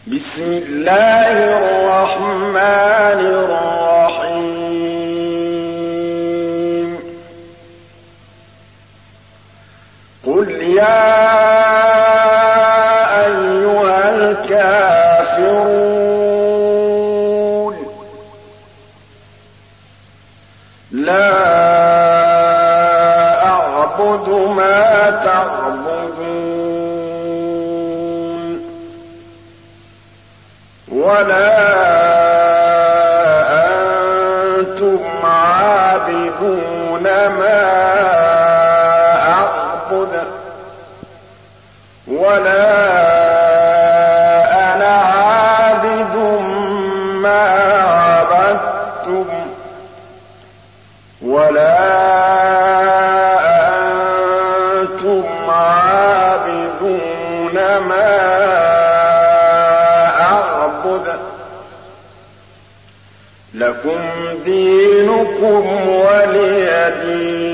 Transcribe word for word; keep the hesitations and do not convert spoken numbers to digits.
بسم الله الرحمن الرحيم قل يا أيها الكافرون لا أعبد ما تعبدون ولا أنتم عابدون ما أعبد ولا أنا عابد ما عبدتم ولا أنتم عابدون ما لكم دينكم ولي دين